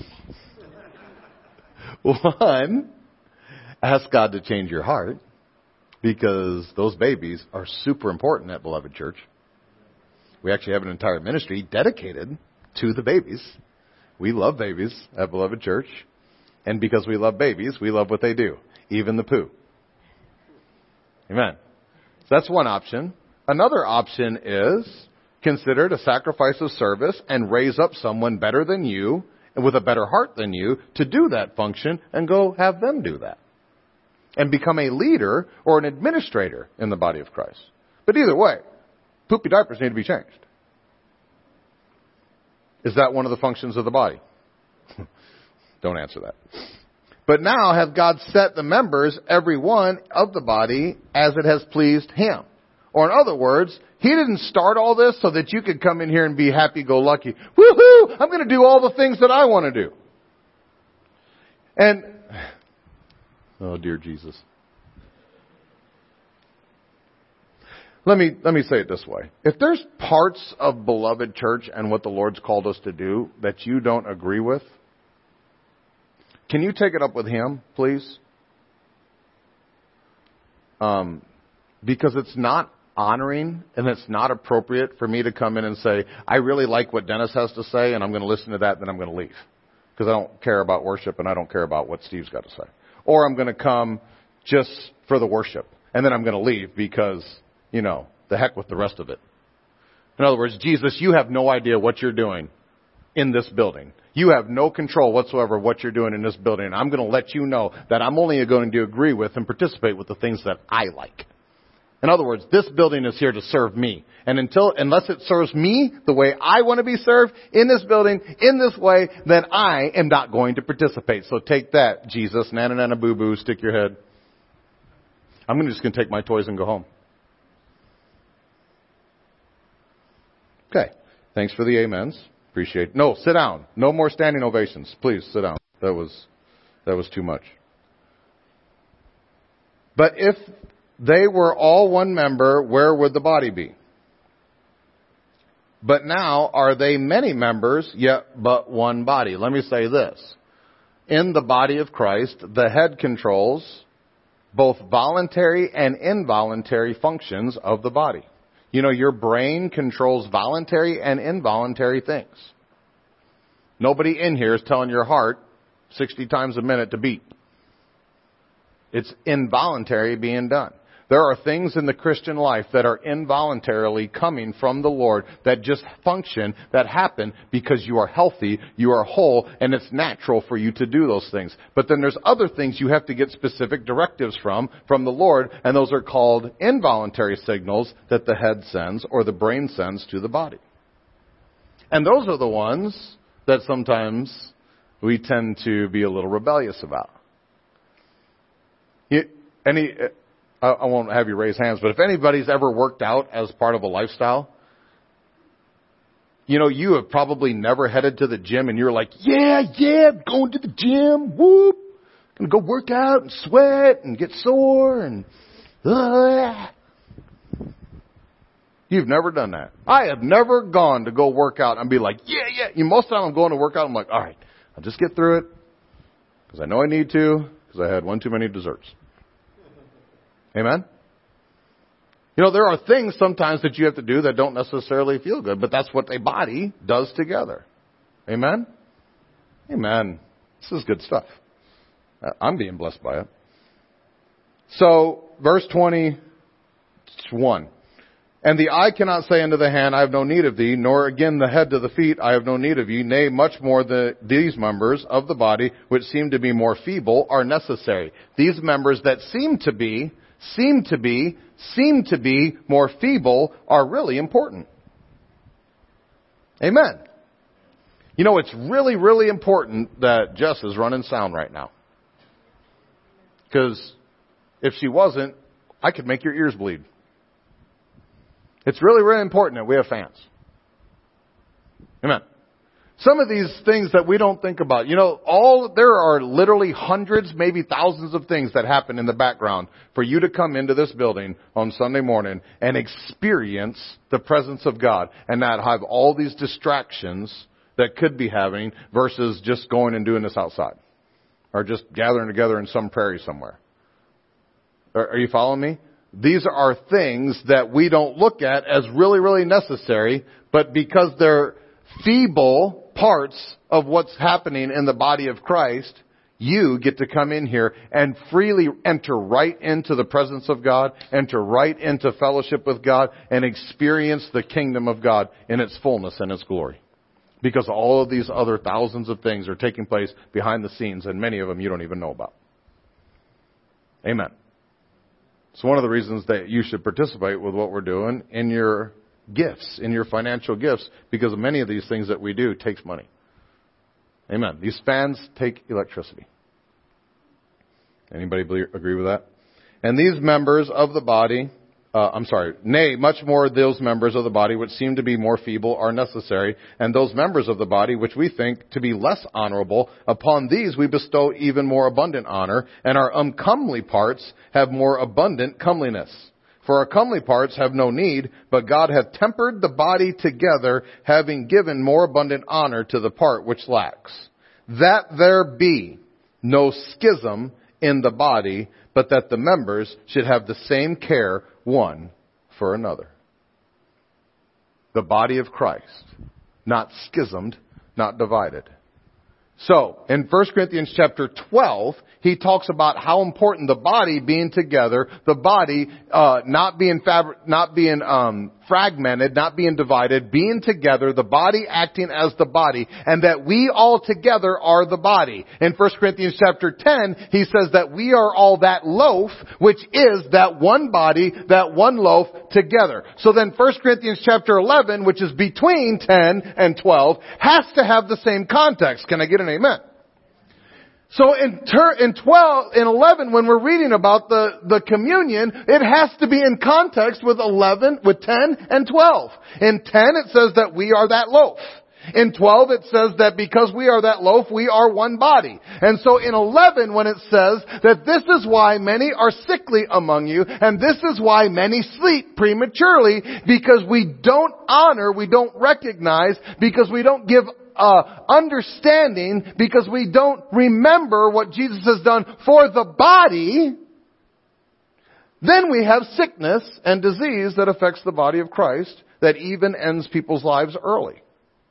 One, ask God to change your heart, because those babies are super important at Beloved Church. We actually have an entire ministry dedicated to the babies. We love babies at Beloved Church. And because we love babies, we love what they do, even the poo. Amen. So that's one option. Another option is consider it a sacrifice of service and raise up someone better than you and with a better heart than you to do that function and go have them do that. And become a leader or an administrator in the body of Christ. But either way, poopy diapers need to be changed. Is that one of the functions of the body? Don't answer that. But now have God set the members, every one of the body, as it has pleased Him. Or in other words, He didn't start all this so that you could come in here and be happy-go-lucky. Woohoo! I'm going to do all the things that I want to do. And, oh dear Jesus. Let me say it this way. If there's parts of Beloved Church and what the Lord's called us to do that you don't agree with, can you take it up with Him, please? Because it's not honoring and it's not appropriate for me to come in and say, I really like what Dennis has to say and I'm going to listen to that and then I'm going to leave. Because I don't care about worship and I don't care about what Steve's got to say. Or I'm going to come just for the worship and then I'm going to leave because, the heck with the rest of it. In other words, Jesus, you have no idea what you're doing in this building. You have no control whatsoever of what you're doing in this building. And I'm going to let you know that I'm only going to agree with and participate with the things that I like. In other words, this building is here to serve me. And unless it serves me the way I want to be served in this building, in this way, then I am not going to participate. So take that, Jesus. Nana, nana, boo, boo, stick your head. I'm just going to take my toys and go home. Okay. Thanks for the amens. Appreciate it. No, sit down. No more standing ovations. Please sit down. That was too much. But if they were all one member, where would the body be? But now are they many members, yet but one body? Let me say this. In the body of Christ, the head controls both voluntary and involuntary functions of the body. Your brain controls voluntary and involuntary things. Nobody in here is telling your heart 60 times a minute to beat. It's involuntary being done. There are things in the Christian life that are involuntarily coming from the Lord that just function, that happen because you are healthy, you are whole, and it's natural for you to do those things. But then there's other things you have to get specific directives from the Lord, and those are called involuntary signals that the head sends or the brain sends to the body. And those are the ones that sometimes we tend to be a little rebellious about. I won't have you raise hands, but if anybody's ever worked out as part of a lifestyle, you have probably never headed to the gym and you're like, yeah, going to the gym, whoop, gonna go work out and sweat and get sore and, You've never done that. I have never gone to go work out and be like, yeah. Most of the time I'm going to work out, I'm like, all right, I'll just get through it because I know I need to because I had one too many desserts. Amen? There are things sometimes that you have to do that don't necessarily feel good, but that's what a body does together. Amen? Amen. This is good stuff. I'm being blessed by it. So, verse 21. And the eye cannot say unto the hand, I have no need of thee, nor again the head to the feet, I have no need of you. Nay, much more these members of the body, which seem to be more feeble, are necessary. These members that seem to be more feeble are really important. Amen. It's really, really important that Jess is running sound right now. Because if she wasn't, I could make your ears bleed. It's really, really important that we have fans. Amen. Some of these things that we don't think about, there are literally hundreds, maybe thousands of things that happen in the background for you to come into this building on Sunday morning and experience the presence of God and not have all these distractions that could be happening versus just going and doing this outside or just gathering together in some prairie somewhere. Are you following me? These are things that we don't look at as really, really necessary, but because they're feeble parts of what's happening in the body of Christ, you get to come in here and freely enter right into the presence of God, enter right into fellowship with God, and experience the kingdom of God in its fullness and its glory. Because all of these other thousands of things are taking place behind the scenes, and many of them you don't even know about. Amen. It's one of the reasons that you should participate with what we're doing in your gifts, in your financial gifts, because many of these things that we do takes money. Amen. These fans take electricity. Anybody agree with that? And these members of the body, nay, much more those members of the body which seem to be more feeble are necessary, and those members of the body which we think to be less honorable, upon these we bestow even more abundant honor, and our uncomely parts have more abundant comeliness. For our comely parts have no need, but God hath tempered the body together, having given more abundant honor to the part which lacks. That there be no schism in the body, but that the members should have the same care one for another. The body of Christ, not schismed, not divided. So, in 1 Corinthians chapter 12, he talks about how important the body being together, the body not being fragmented, not being divided, being together, the body acting as the body, and that we all together are the body. In 1 Corinthians chapter 10, he says that we are all that loaf, which is that one body, that one loaf together. So then 1 Corinthians chapter 11, which is between 10 and 12, has to have the same context. Can I get an amen? So in 11, when we're reading about the communion, it has to be in context with 10 and 12. In 10, it says that we are that loaf. In 12, it says that because we are that loaf, we are one body. And so in 11, when it says that this is why many are sickly among you, and this is why many sleep prematurely, because we don't honor, we don't recognize, because we don't give understanding, because we don't remember what Jesus has done for the body, then we have sickness and disease that affects the body of Christ that even ends people's lives early.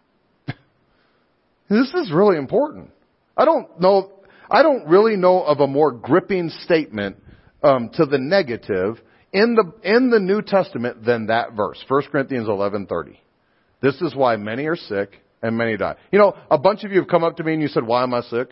This is really important. I don't really know of a more gripping statement to the negative in the New Testament than that verse, 1 Corinthians 11:30. This is why many are sick and many die. A bunch of you have come up to me and you said, why am I sick?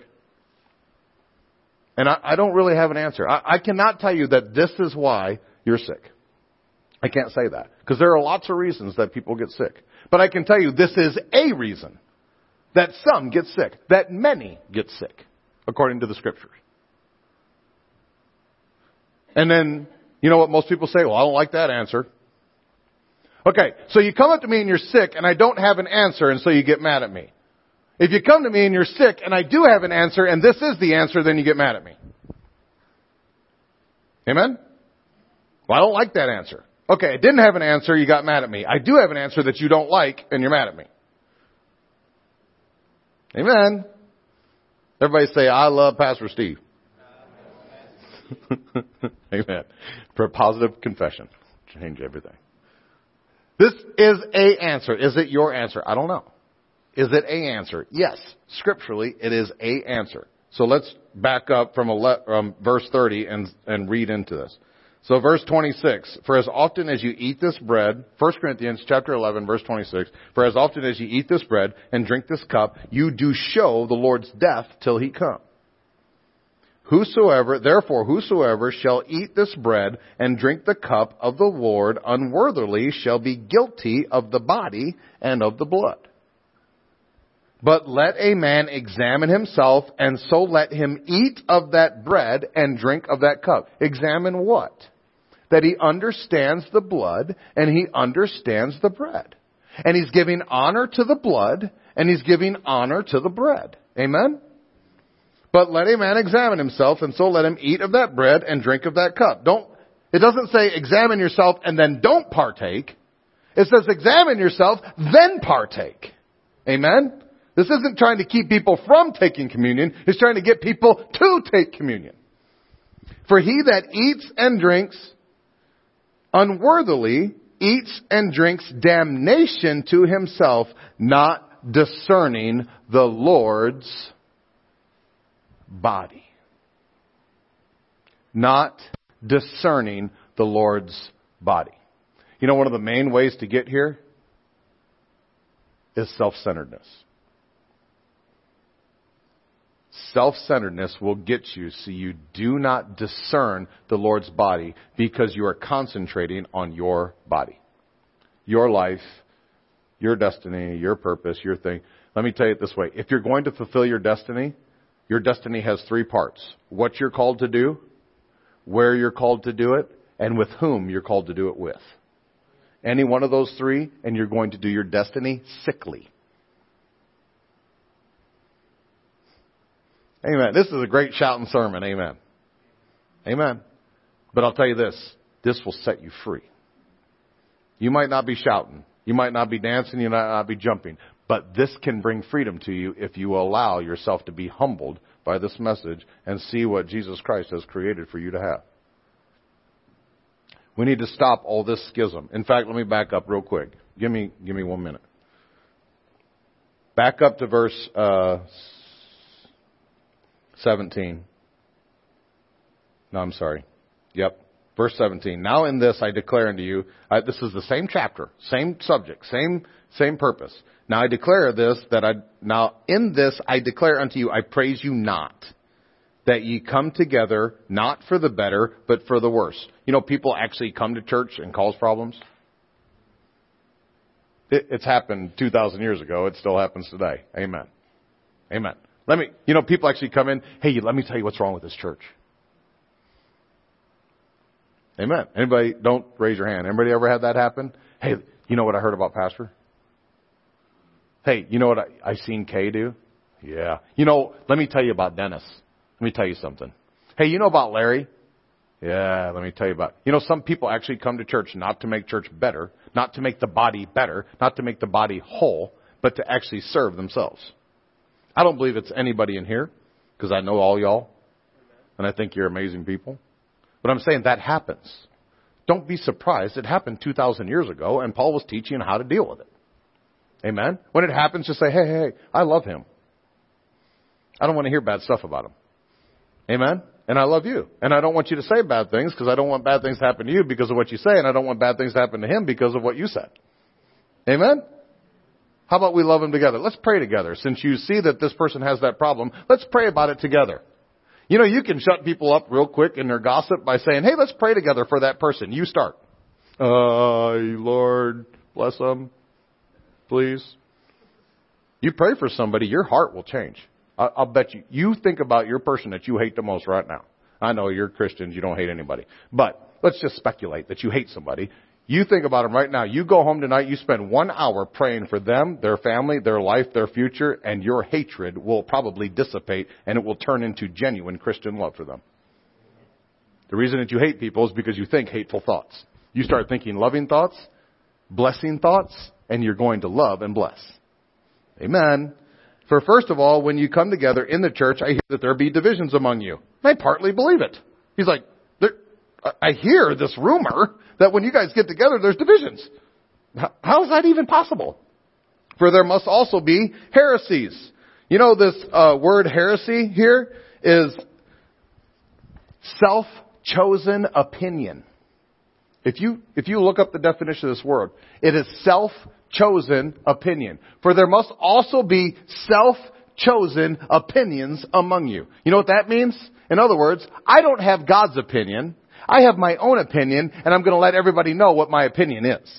And I don't really have an answer. I cannot tell you that this is why you're sick. I can't say that. Because there are lots of reasons that people get sick. But I can tell you this is a reason that some get sick. That many get sick. According to the Scriptures. And then, you know what most people say? Well, I don't like that answer. Okay, so you come up to me and you're sick and I don't have an answer and so you get mad at me. If you come to me and you're sick and I do have an answer and this is the answer, then you get mad at me. Amen? Well, I don't like that answer. Okay, I didn't have an answer, you got mad at me. I do have an answer that you don't like, and you're mad at me. Amen. Everybody say, I love Pastor Steve. Amen. For a positive confession. Change everything. This is a answer. Is it your answer? I don't know. Is it a answer? Yes. Scripturally, it is a answer. So let's back up from verse 30 and read into this. So verse 26, for as often as you eat this bread, 1 Corinthians chapter 11, verse 26, for as often as you eat this bread and drink this cup, you do show the Lord's death till he come. Therefore, whosoever shall eat this bread and drink the cup of the Lord unworthily shall be guilty of the body and of the blood. But let a man examine himself, and so let him eat of that bread and drink of that cup. Examine what? That he understands the blood and he understands the bread. And he's giving honor to the blood and he's giving honor to the bread. Amen? But let a man examine himself, and so let him eat of that bread and drink of that cup. It doesn't say examine yourself and then don't partake. It says examine yourself, then partake. Amen? This isn't trying to keep people from taking communion. It's trying to get people to take communion. For he that eats and drinks unworthily eats and drinks damnation to himself, not discerning the Lord's body. Not discerning the Lord's body. You know, one of the main ways to get here is self-centeredness. Self-centeredness will get you so you do not discern the Lord's body because you are concentrating on your body. Your life, your destiny, your purpose, your thing. Let me tell you it this way. If you're going to fulfill your destiny has 3 parts. What you're called to do, where you're called to do it, and with whom you're called to do it with. Any one of those 3, and you're going to do your destiny sickly. Amen. This is a great shouting sermon. Amen. Amen. But I'll tell you this will set you free. You might not be shouting. You might not be dancing. You might not be jumping. But this can bring freedom to you if you allow yourself to be humbled by this message and see what Jesus Christ has created for you to have. We need to stop all this schism. In fact, let me back up real quick. Give me 1 minute. Back up to verse 17. No, I'm sorry. Yep. Verse 17. Now in this I declare unto you, this is the same chapter, same subject, same purpose. Now I declare this, now in this I declare unto you, I praise you not, that ye come together, not for the better, but for the worse. You know, people actually come to church and cause problems. It's happened 2,000 years ago. It still happens today. Amen. Amen. People actually come in, hey, let me tell you what's wrong with this church. Amen. Anybody, don't raise your hand. Anybody ever had that happen? Hey, you know what I heard about Pastor? Hey, you know what I seen Kay do? Yeah. Let me tell you about Dennis. Let me tell you something. Hey, you know about Larry? Yeah, let me tell you about. Some people actually come to church not to make church better, not to make the body better, not to make the body whole, but to actually serve themselves. I don't believe it's anybody in here, because I know all y'all, and I think you're amazing people. But I'm saying that happens. Don't be surprised. It happened 2,000 years ago, and Paul was teaching how to deal with it. Amen? When it happens, just say, hey, I love him. I don't want to hear bad stuff about him. Amen? And I love you. And I don't want you to say bad things because I don't want bad things to happen to you because of what you say, and I don't want bad things to happen to him because of what you said. Amen? How about we love him together? Let's pray together. Since you see that this person has that problem, let's pray about it together. You can shut people up real quick in their gossip by saying, hey, let's pray together for that person. You start. Lord, bless them. Please. You pray for somebody, your heart will change. I'll bet you. You think about your person that you hate the most right now. I know you're Christians, you don't hate anybody. But let's just speculate that you hate somebody. You think about them right now. You go home tonight, you spend 1 hour praying for them, their family, their life, their future, and your hatred will probably dissipate and it will turn into genuine Christian love for them. The reason that you hate people is because you think hateful thoughts. You start thinking loving thoughts, blessing thoughts, and you're going to love and bless. Amen. For first of all, when you come together in the church, I hear that there be divisions among you. I partly believe it. He's like, I hear this rumor that when you guys get together, there's divisions. How is that even possible? For there must also be heresies. You know, this word heresy here is self-chosen opinion. If you look up the definition of this word, it is self-chosen opinion. For there must also be self-chosen opinions among you. You know what that means? In other words, I don't have God's opinion. I have my own opinion, and I'm going to let everybody know what my opinion is.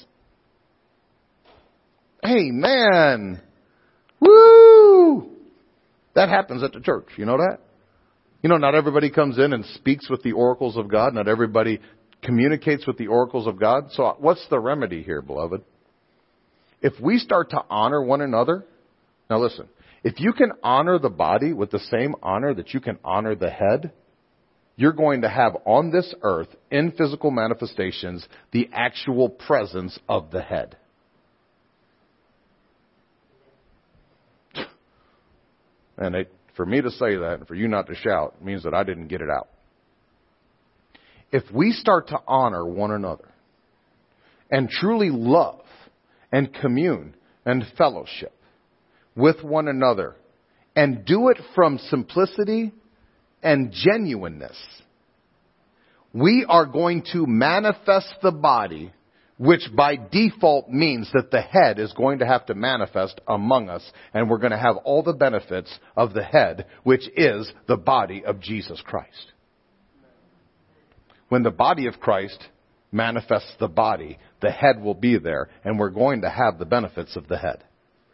Amen. Woo! That happens at the church. You know that? You know, not everybody comes in and speaks with the oracles of God. Not everybody communicates with the oracles of God. So what's the remedy here, beloved? If we start to honor one another, now listen, if you can honor the body with the same honor that you can honor the head, you're going to have on this earth, in physical manifestations, the actual presence of the head. And for me to say that and for you not to shout means that I didn't get it out. If we start to honor one another and truly love and commune and fellowship with one another and do it from simplicity and genuineness, we are going to manifest the body, which by default means that the head is going to have to manifest among us, and we're going to have all the benefits of the head, which is the body of Jesus Christ. When the body of Christ manifests the body, the head will be there, and we're going to have the benefits of the head.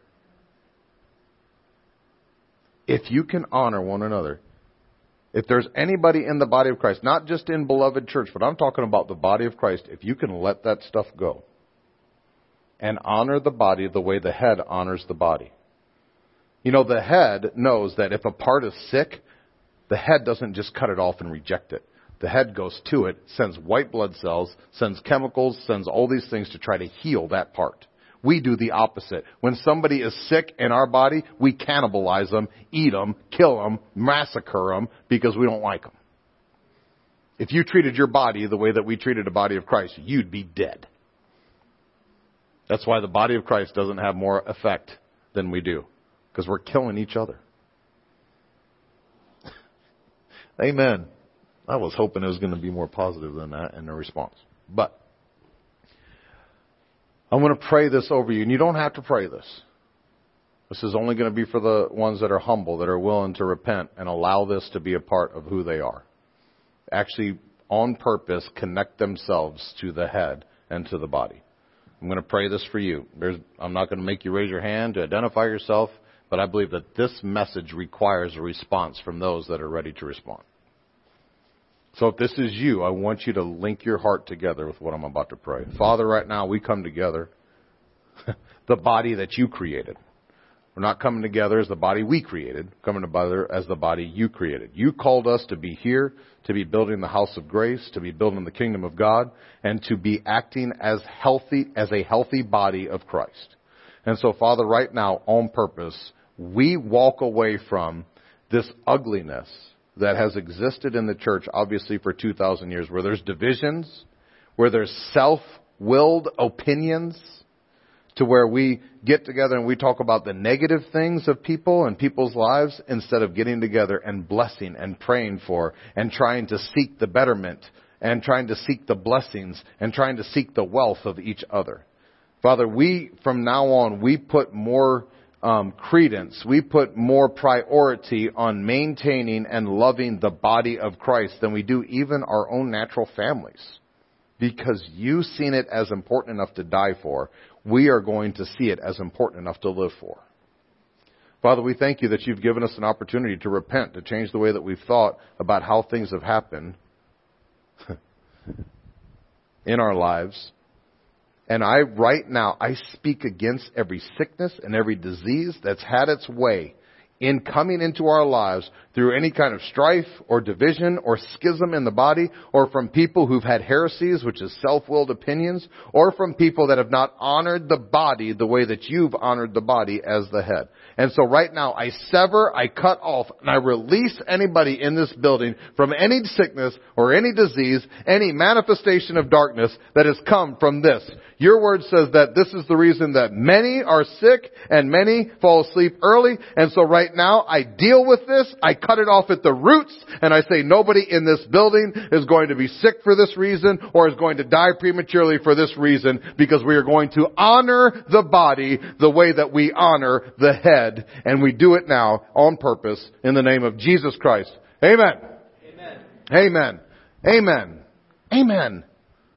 If you can honor one another, if there's anybody in the body of Christ, not just in Beloved Church, but I'm talking about the body of Christ, if you can let that stuff go and honor the body the way the head honors the body. You know, the head knows that if a part is sick, the head doesn't just cut it off and reject it. The head goes to it, sends white blood cells, sends chemicals, sends all these things to try to heal that part. We do the opposite. When somebody is sick in our body, we cannibalize them, eat them, kill them, massacre them because we don't like them. If you treated your body the way that we treated the body of Christ, you'd be dead. That's why the body of Christ doesn't have more effect than we do, because we're killing each other. Amen. I was hoping it was going to be more positive than that in the response. But I'm going to pray this over you, and you don't have to pray this. This is only going to be for the ones that are humble, that are willing to repent and allow this to be a part of who they are. Actually, on purpose, connect themselves to the head and to the body. I'm going to pray this for you. I'm not going to make you raise your hand to identify yourself, but I believe that this message requires a response from those that are ready to respond. So if this is you, I want you to link your heart together with what I'm about to pray. Father, right now we come together, the body that you created. We're not coming together as the body we created, coming together as the body you created. You called us to be here, to be building the house of grace, to be building the kingdom of God, and to be acting as a healthy body of Christ. And so, Father, right now, on purpose, we walk away from this ugliness that has existed in the church, obviously, for 2,000 years, where there's divisions, where there's self-willed opinions, to where we get together and we talk about the negative things of people and people's lives instead of getting together and blessing and praying for and trying to seek the betterment and trying to seek the blessings and trying to seek the wealth of each other. Father, from now on, we put more credence, we put more priority on maintaining and loving the body of Christ than we do even our own natural families. Because you've seen it as important enough to die for, we are going to see it as important enough to live for. Father, we thank you that you've given us an opportunity to repent, to change the way that we've thought about how things have happened in our lives. And right now, I speak against every sickness and every disease that's had its way in coming into our lives through any kind of strife or division or schism in the body, or from people who've had heresies, which is self-willed opinions, or from people that have not honored the body the way that you've honored the body as the head. And so right now, I sever, I cut off, and I release anybody in this building from any sickness or any disease, any manifestation of darkness that has come from this. Your word says that this is the reason that many are sick and many fall asleep early. And so right now, I deal with this. I cut it off at the roots, and I say nobody in this building is going to be sick for this reason or is going to die prematurely for this reason, because we are going to honor the body the way that we honor the head. And we do it now on purpose in the name of Jesus Christ. Amen. Amen. Amen. Amen. Amen.